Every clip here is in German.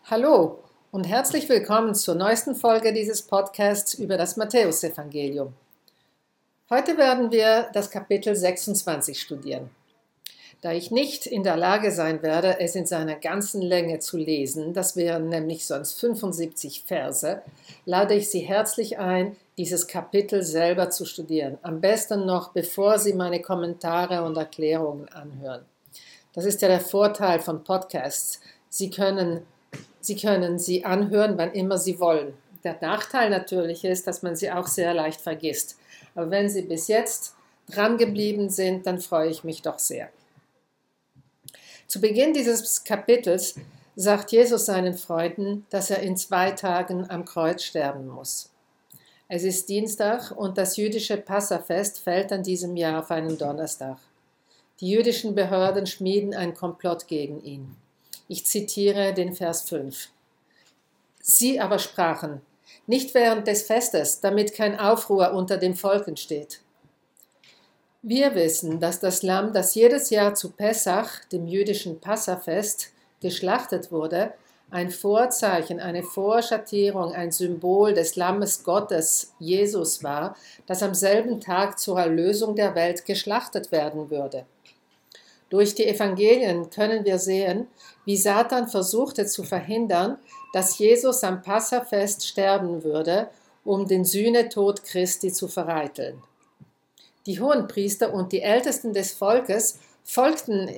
Hallo und herzlich willkommen zur neuesten Folge dieses Podcasts über das Matthäusevangelium. Heute werden wir das Kapitel 26 studieren. Da ich nicht in der Lage sein werde, es in seiner ganzen Länge zu lesen, das wären nämlich sonst 75 Verse, lade ich Sie herzlich ein, dieses Kapitel selber zu studieren. Am besten noch, bevor Sie meine Kommentare und Erklärungen anhören. Das ist ja der Vorteil von Podcasts. Sie können sie anhören, wann immer Sie wollen. Der Nachteil natürlich ist, dass man sie auch sehr leicht vergisst. Aber wenn Sie bis jetzt dran geblieben sind, dann freue ich mich doch sehr. Zu Beginn dieses Kapitels sagt Jesus seinen Freunden, dass er in 2 Tagen am Kreuz sterben muss. Es ist Dienstag und das jüdische Passafest fällt an diesem Jahr auf einen Donnerstag. Die jüdischen Behörden schmieden einen Komplott gegen ihn. Ich zitiere den Vers 5. Sie aber sprachen, nicht während des Festes, damit kein Aufruhr unter dem Volk entsteht. Wir wissen, dass das Lamm, das jedes Jahr zu Pessach, dem jüdischen Passafest, geschlachtet wurde, ein Vorzeichen, eine Vorschattierung, ein Symbol des Lammes Gottes, Jesus war, das am selben Tag zur Erlösung der Welt geschlachtet werden würde. Durch die Evangelien können wir sehen, wie Satan versuchte zu verhindern, dass Jesus am Passafest sterben würde, um den Sühnetod Christi zu vereiteln. Die Hohenpriester und die Ältesten des Volkes folgten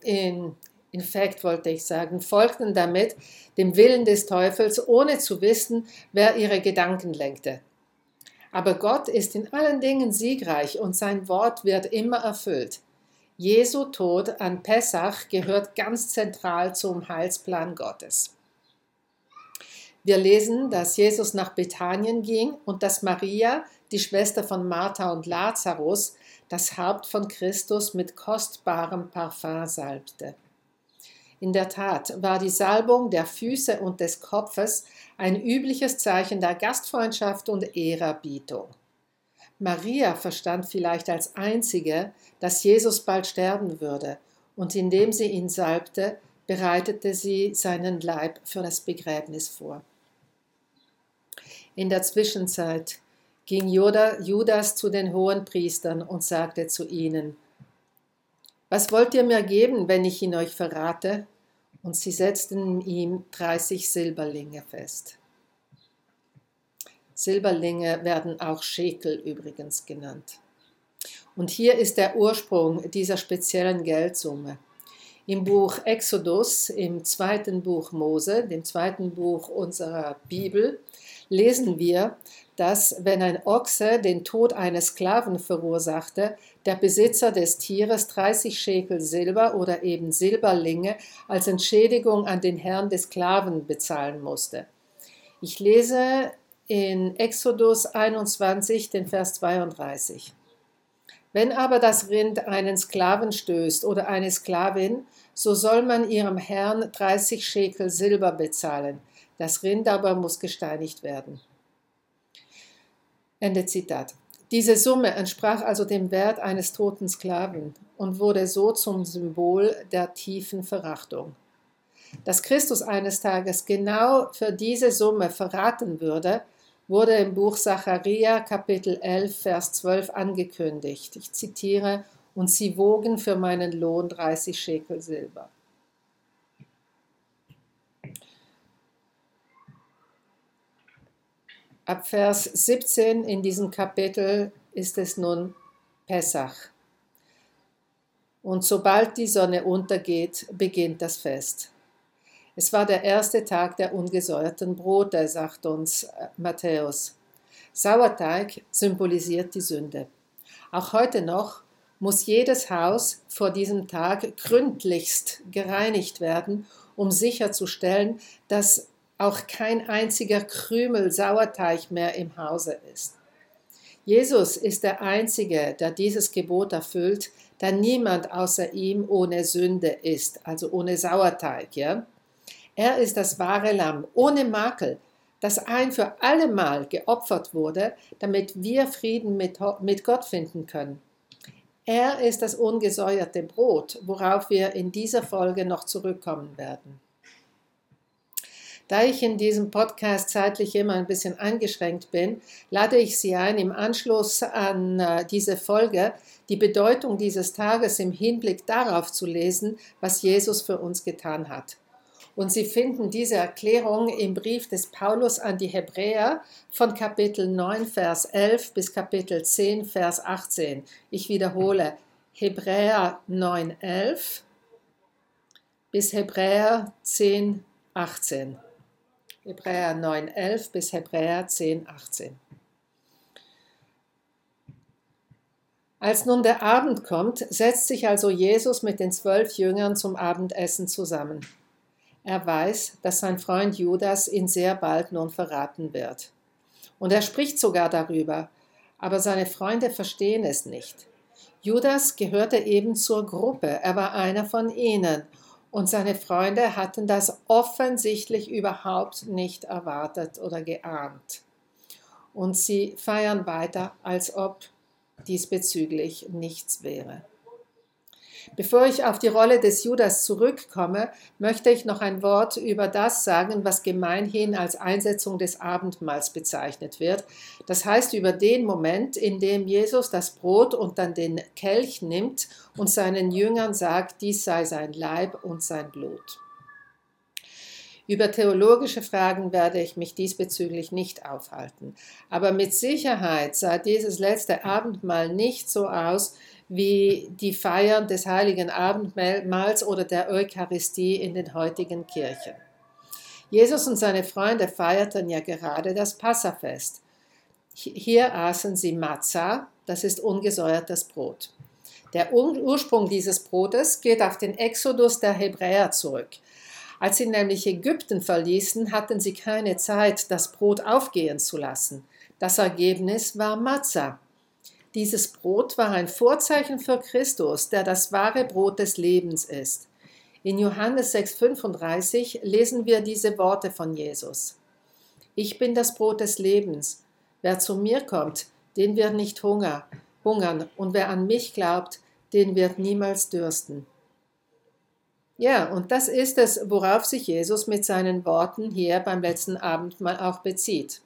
folgten damit dem Willen des Teufels, ohne zu wissen, wer ihre Gedanken lenkte. Aber Gott ist in allen Dingen siegreich und sein Wort wird immer erfüllt. Jesu Tod an Pessach gehört ganz zentral zum Heilsplan Gottes. Wir lesen, dass Jesus nach Bethanien ging und dass Maria, die Schwester von Martha und Lazarus, das Haupt von Christus mit kostbarem Parfum salbte. In der Tat war die Salbung der Füße und des Kopfes ein übliches Zeichen der Gastfreundschaft und Ehrerbietung. Maria verstand vielleicht als einzige, dass Jesus bald sterben würde, und indem sie ihn salbte, bereitete sie seinen Leib für das Begräbnis vor. In der Zwischenzeit ging Judas zu den Hohenpriestern und sagte zu ihnen, was wollt ihr mir geben, wenn ich ihn euch verrate? Und sie setzten ihm 30 Silberlinge fest. Silberlinge werden auch Schekel übrigens genannt. Und hier ist der Ursprung dieser speziellen Geldsumme. Im Buch Exodus, im 2. Buch Mose, dem 2. Buch unserer Bibel, lesen wir, dass, wenn ein Ochse den Tod eines Sklaven verursachte, der Besitzer des Tieres 30 Schekel Silber oder eben Silberlinge als Entschädigung an den Herrn des Sklaven bezahlen musste. Ich lese in Exodus 21, den Vers 32. Wenn aber das Rind einen Sklaven stößt oder eine Sklavin, so soll man ihrem Herrn 30 Schekel Silber bezahlen. Das Rind aber muss gesteinigt werden. Ende Zitat. Diese Summe entsprach also dem Wert eines toten Sklaven und wurde so zum Symbol der tiefen Verachtung. Dass Christus eines Tages genau für diese Summe verraten würde, wurde im Buch Sacharja, Kapitel 11, Vers 12 angekündigt. Ich zitiere, und sie wogen für meinen Lohn 30 Schekel Silber. Ab Vers 17 in diesem Kapitel ist es nun Pessach. Und sobald die Sonne untergeht, beginnt das Fest. Es war der erste Tag der ungesäuerten Brote, sagt uns Matthäus. Sauerteig symbolisiert die Sünde. Auch heute noch muss jedes Haus vor diesem Tag gründlichst gereinigt werden, um sicherzustellen, dass auch kein einziger Krümel Sauerteig mehr im Hause ist. Jesus ist der Einzige, der dieses Gebot erfüllt, da niemand außer ihm ohne Sünde ist, also ohne Sauerteig, ja? Er ist das wahre Lamm, ohne Makel, das ein für allemal geopfert wurde, damit wir Frieden mit Gott finden können. Er ist das ungesäuerte Brot, worauf wir in dieser Folge noch zurückkommen werden. Da ich in diesem Podcast zeitlich immer ein bisschen eingeschränkt bin, lade ich Sie ein, im Anschluss an diese Folge die Bedeutung dieses Tages im Hinblick darauf zu lesen, was Jesus für uns getan hat. Und Sie finden diese Erklärung im Brief des Paulus an die Hebräer von Kapitel 9, Vers 11 bis Kapitel 10, Vers 18. Ich wiederhole, Hebräer 9, 11 bis Hebräer 10, 18. Hebräer 9, 11 bis Hebräer 10, 18. Als nun der Abend kommt, setzt sich also Jesus mit den 12 Jüngern zum Abendessen zusammen. Er weiß, dass sein Freund Judas ihn sehr bald nun verraten wird. Und er spricht sogar darüber, aber seine Freunde verstehen es nicht. Judas gehörte eben zur Gruppe, er war einer von ihnen. Und seine Freunde hatten das offensichtlich überhaupt nicht erwartet oder geahnt. Und sie feiern weiter, als ob diesbezüglich nichts wäre. Bevor ich auf die Rolle des Judas zurückkomme, möchte ich noch ein Wort über das sagen, was gemeinhin als Einsetzung des Abendmahls bezeichnet wird. Das heißt über den Moment, in dem Jesus das Brot und dann den Kelch nimmt und seinen Jüngern sagt, dies sei sein Leib und sein Blut. Über theologische Fragen werde ich mich diesbezüglich nicht aufhalten. Aber mit Sicherheit sah dieses letzte Abendmahl nicht so aus, wie die Feiern des Heiligen Abendmahls oder der Eucharistie in den heutigen Kirchen. Jesus und seine Freunde feierten ja gerade das Passafest. Hier aßen sie Matzah, das ist ungesäuertes Brot. Der Ursprung dieses Brotes geht auf den Exodus der Hebräer zurück. Als sie nämlich Ägypten verließen, hatten sie keine Zeit, das Brot aufgehen zu lassen. Das Ergebnis war Matzah. Dieses Brot war ein Vorzeichen für Christus, der das wahre Brot des Lebens ist. In Johannes 6,35 lesen wir diese Worte von Jesus. Ich bin das Brot des Lebens. Wer zu mir kommt, den wird nicht hungern, und wer an mich glaubt, den wird niemals dürsten. Ja, und das ist es, worauf sich Jesus mit seinen Worten hier beim letzten Abendmahl auch bezieht.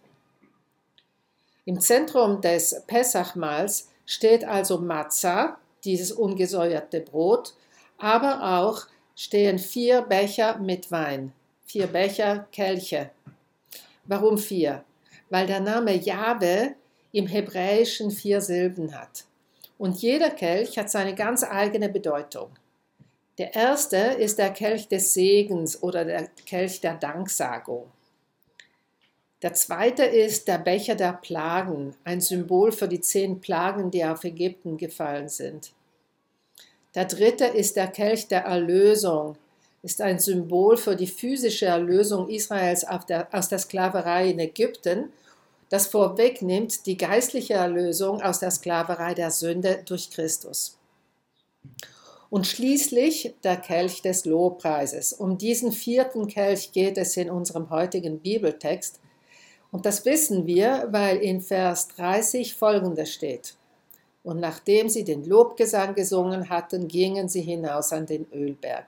Im Zentrum des Pessachmahls steht also Matzah, dieses ungesäuerte Brot, aber auch stehen 4 Becher mit Wein, 4 Becher Kelche. Warum 4? Weil der Name Jahwe im Hebräischen 4 Silben hat. Und jeder Kelch hat seine ganz eigene Bedeutung. Der erste ist der Kelch des Segens oder der Kelch der Danksagung. Der zweite ist der Becher der Plagen, ein Symbol für die 10 Plagen, die auf Ägypten gefallen sind. Der dritte ist der Kelch der Erlösung, ist ein Symbol für die physische Erlösung Israels aus der Sklaverei in Ägypten, das vorwegnimmt die geistliche Erlösung aus der Sklaverei der Sünde durch Christus. Und schließlich der Kelch des Lobpreises. Um diesen 4. Kelch geht es in unserem heutigen Bibeltext. Und das wissen wir, weil in Vers 30 Folgendes steht. Und nachdem sie den Lobgesang gesungen hatten, gingen sie hinaus an den Ölberg.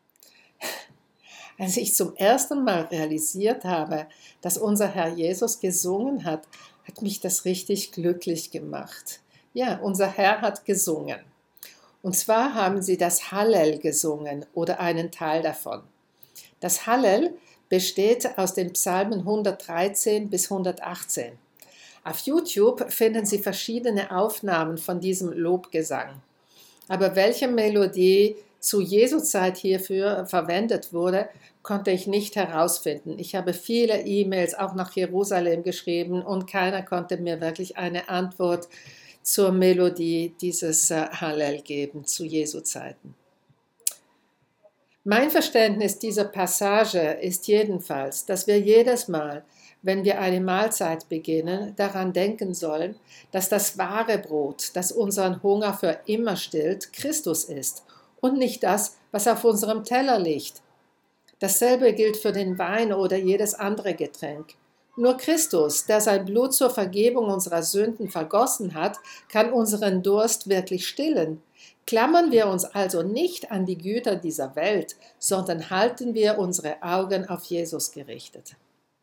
Als ich zum ersten Mal realisiert habe, dass unser Herr Jesus gesungen hat, hat mich das richtig glücklich gemacht. Ja, unser Herr hat gesungen. Und zwar haben sie das Hallel gesungen oder einen Teil davon. Das Hallel besteht aus den Psalmen 113 bis 118. Auf YouTube finden Sie verschiedene Aufnahmen von diesem Lobgesang. Aber welche Melodie zu Jesu Zeit hierfür verwendet wurde, konnte ich nicht herausfinden. Ich habe viele E-Mails auch nach Jerusalem geschrieben und keiner konnte mir wirklich eine Antwort zur Melodie dieses Hallel geben zu Jesu Zeiten. Mein Verständnis dieser Passage ist jedenfalls, dass wir jedes Mal, wenn wir eine Mahlzeit beginnen, daran denken sollen, dass das wahre Brot, das unseren Hunger für immer stillt, Christus ist und nicht das, was auf unserem Teller liegt. Dasselbe gilt für den Wein oder jedes andere Getränk. Nur Christus, der sein Blut zur Vergebung unserer Sünden vergossen hat, kann unseren Durst wirklich stillen. Klammern wir uns also nicht an die Güter dieser Welt, sondern halten wir unsere Augen auf Jesus gerichtet.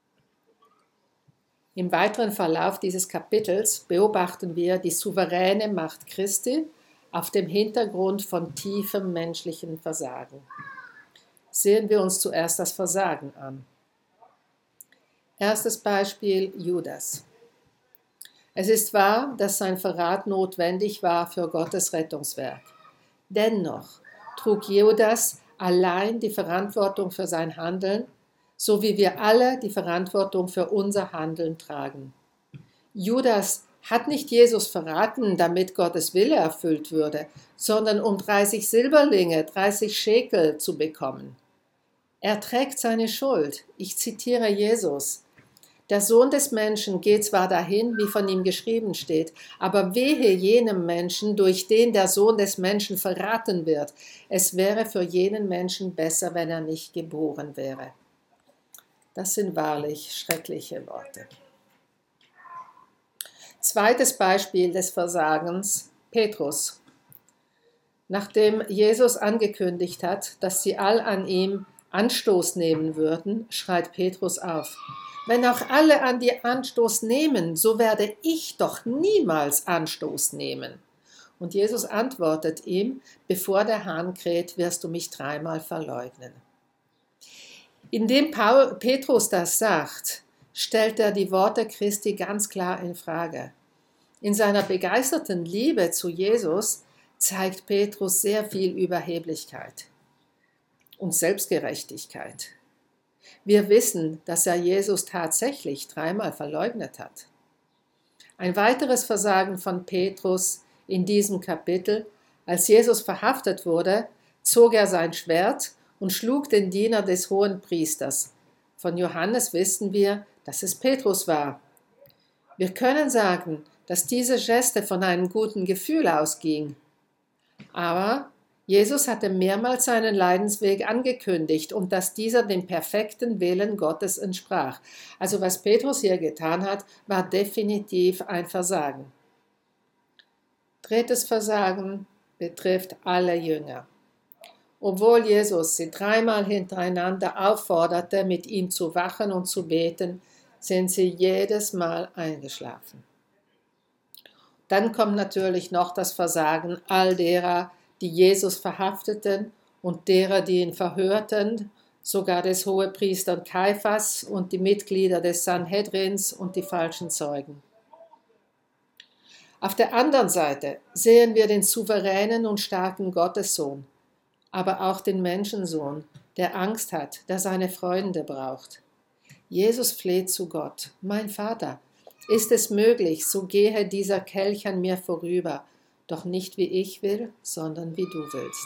Im weiteren Verlauf dieses Kapitels beobachten wir die souveräne Macht Christi auf dem Hintergrund von tiefem menschlichen Versagen. Sehen wir uns zuerst das Versagen an. Erstes Beispiel: Judas. Es ist wahr, dass sein Verrat notwendig war für Gottes Rettungswerk. Dennoch trug Judas allein die Verantwortung für sein Handeln, so wie wir alle die Verantwortung für unser Handeln tragen. Judas hat nicht Jesus verraten, damit Gottes Wille erfüllt würde, sondern um 30 Silberlinge, 30 Schekel zu bekommen. Er trägt seine Schuld. Ich zitiere Jesus: Der Sohn des Menschen geht zwar dahin, wie von ihm geschrieben steht, aber wehe jenem Menschen, durch den der Sohn des Menschen verraten wird. Es wäre für jenen Menschen besser, wenn er nicht geboren wäre. Das sind wahrlich schreckliche Worte. Zweites Beispiel des Versagens: Petrus. Nachdem Jesus angekündigt hat, dass sie all an ihm Anstoß nehmen würden, schreit Petrus auf: Wenn auch alle an dir Anstoß nehmen, so werde ich doch niemals Anstoß nehmen. Und Jesus antwortet ihm: Bevor der Hahn kräht, wirst du mich 3-mal verleugnen. Indem Petrus das sagt, stellt er die Worte Christi ganz klar in Frage. In seiner begeisterten Liebe zu Jesus zeigt Petrus sehr viel Überheblichkeit und Selbstgerechtigkeit. Wir wissen, dass er Jesus tatsächlich 3-mal verleugnet hat. Ein weiteres Versagen von Petrus in diesem Kapitel: Als Jesus verhaftet wurde, zog er sein Schwert und schlug den Diener des Hohenpriesters. Von Johannes wissen wir, dass es Petrus war. Wir können sagen, dass diese Geste von einem guten Gefühl ausging. Aber Jesus hatte mehrmals seinen Leidensweg angekündigt und dass dieser dem perfekten Willen Gottes entsprach. Also was Petrus hier getan hat, war definitiv ein Versagen. Drittes Versagen betrifft alle Jünger. Obwohl Jesus sie 3-mal hintereinander aufforderte, mit ihm zu wachen und zu beten, sind sie jedes Mal eingeschlafen. Dann kommt natürlich noch das Versagen all derer, die Jesus verhafteten und derer, die ihn verhörten, sogar des Hohepriesters Kaiphas und die Mitglieder des Sanhedrins und die falschen Zeugen. Auf der anderen Seite sehen wir den souveränen und starken Gottessohn, aber auch den Menschensohn, der Angst hat, der seine Freunde braucht. Jesus fleht zu Gott: Mein Vater, ist es möglich, so gehe dieser Kelch an mir vorüber, doch nicht wie ich will, sondern wie du willst.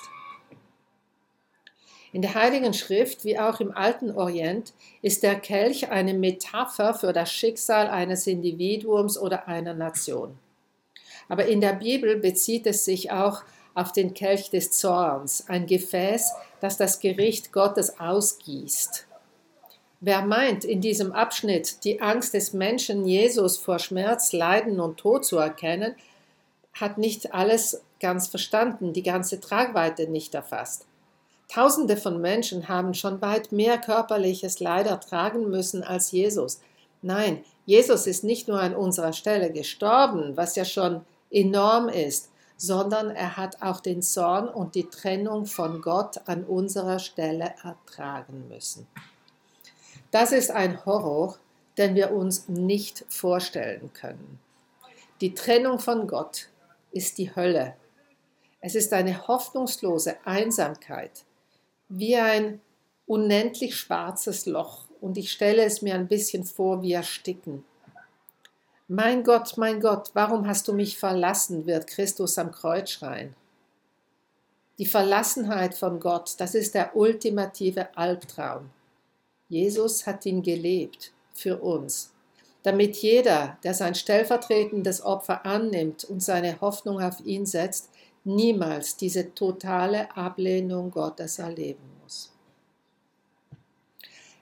In der Heiligen Schrift, wie auch im Alten Orient, ist der Kelch eine Metapher für das Schicksal eines Individuums oder einer Nation. Aber in der Bibel bezieht es sich auch auf den Kelch des Zorns, ein Gefäß, das das Gericht Gottes ausgießt. Wer meint, in diesem Abschnitt die Angst des Menschen Jesus vor Schmerz, Leiden und Tod zu erkennen, hat nicht alles ganz verstanden, die ganze Tragweite nicht erfasst. Tausende von Menschen haben schon weit mehr körperliches Leid ertragen müssen als Jesus. Nein, Jesus ist nicht nur an unserer Stelle gestorben, was ja schon enorm ist, sondern er hat auch den Zorn und die Trennung von Gott an unserer Stelle ertragen müssen. Das ist ein Horror, den wir uns nicht vorstellen können. Die Trennung von Gott ist die Hölle. Es ist eine hoffnungslose Einsamkeit, wie ein unendlich schwarzes Loch, und ich stelle es mir ein bisschen vor wie Ersticken. Mein Gott, warum hast du mich verlassen, wird Christus am Kreuz schreien. Die Verlassenheit von Gott, das ist der ultimative Albtraum. Jesus hat ihn gelebt für uns, damit jeder, der sein stellvertretendes Opfer annimmt und seine Hoffnung auf ihn setzt, niemals diese totale Ablehnung Gottes erleben muss.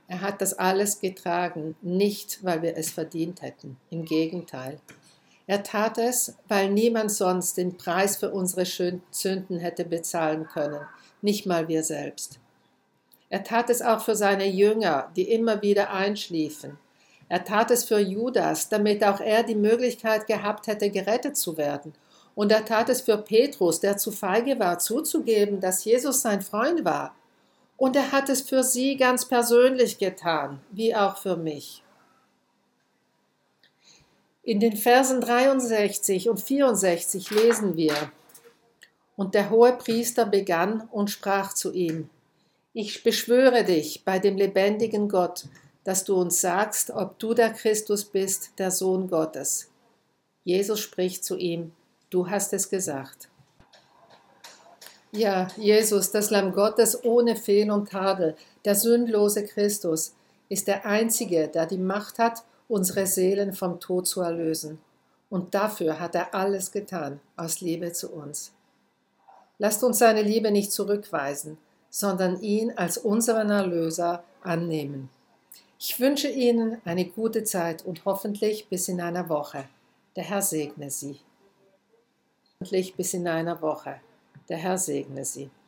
Er hat das alles getragen, nicht weil wir es verdient hätten, im Gegenteil. Er tat es, weil niemand sonst den Preis für unsere Sünden hätte bezahlen können, nicht mal wir selbst. Er tat es auch für seine Jünger, die immer wieder einschliefen. Er tat es für Judas, damit auch er die Möglichkeit gehabt hätte, gerettet zu werden. Und er tat es für Petrus, der zu feige war, zuzugeben, dass Jesus sein Freund war. Und er hat es für sie ganz persönlich getan, wie auch für mich. In den Versen 63 und 64 lesen wir: Und der Hohepriester begann und sprach zu ihm: Ich beschwöre dich bei dem lebendigen Gott, dass du uns sagst, ob du der Christus bist, der Sohn Gottes. Jesus spricht zu ihm: Du hast es gesagt. Ja, Jesus, das Lamm Gottes ohne Fehl und Tadel, der sündlose Christus, ist der Einzige, der die Macht hat, unsere Seelen vom Tod zu erlösen. Und dafür hat er alles getan, aus Liebe zu uns. Lasst uns seine Liebe nicht zurückweisen, sondern ihn als unseren Erlöser annehmen. Ich wünsche Ihnen eine gute Zeit und hoffentlich bis in einer Woche. Der Herr segne Sie. Hoffentlich bis in einer Woche. Der Herr segne Sie.